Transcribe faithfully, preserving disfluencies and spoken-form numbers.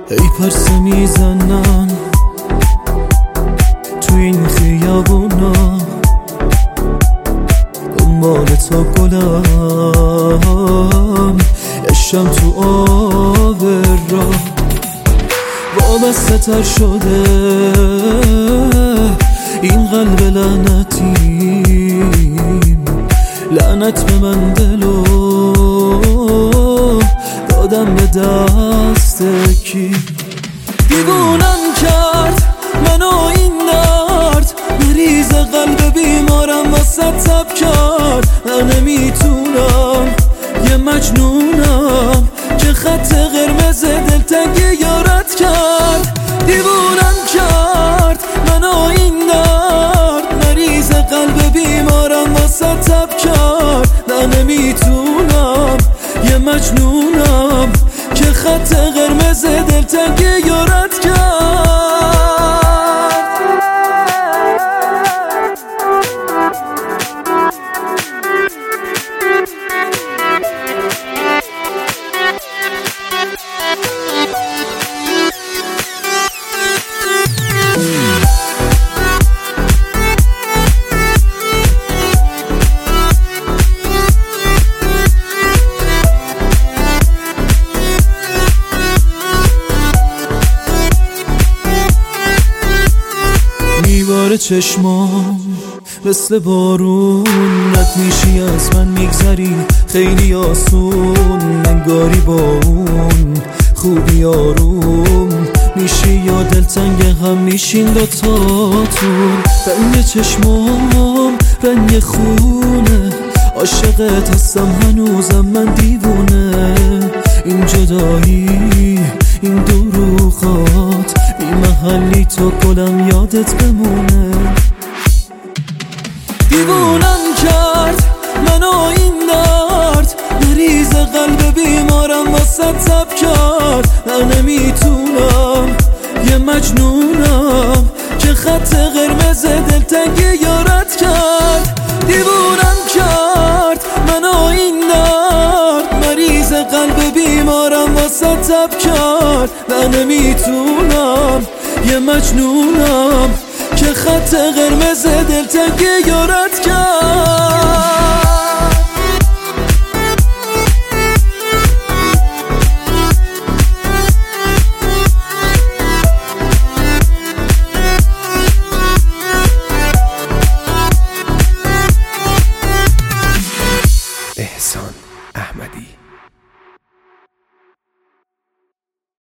ای پرسه میزنن تو این خیابونا، دنبال تا گلم یشم تو آب را وابسته تر شده این قلب لعنتیم. لعنت به من دلو دادم به دست کی، دیوونم کرد منو این درد، مریض قلب بیمارم واسه تب کرد. من نمیتونم یه مجنونم که خط قرمز دلتنگی یارت کرد. دیوونم کرد منو این درد، مریض قلب بیمارم واسه تب کرد. من نمیتونم یه مجنونم که خط قرمز دلتنگی یارت کرد. میباره چشمام مثل بارون، رد میشی از من میگذری خیلی آسون. انگاری با اون خوبی آروم میشی یا دلتنگ هم میشین دوتاتون. رنگ چشمام رنگ خونه، عاشقت هستم هنوزم من دیوونه. این جدایی این دروغات بی محلی تو گلم یادت بمونه. دیوونم کرد منو این درد، مریض قلب بیمارم واسه تب کرد. من نمیتونم یه مجنونم که خط قرمز دلتنگی یارت کرد. دیوونم کرد منو این درد، مریض قلب بیمارم واسه تب کرد. من نمیتونم یه مجنونم که خط قرمز دلتنگی یارت کرد. احسان احمدی.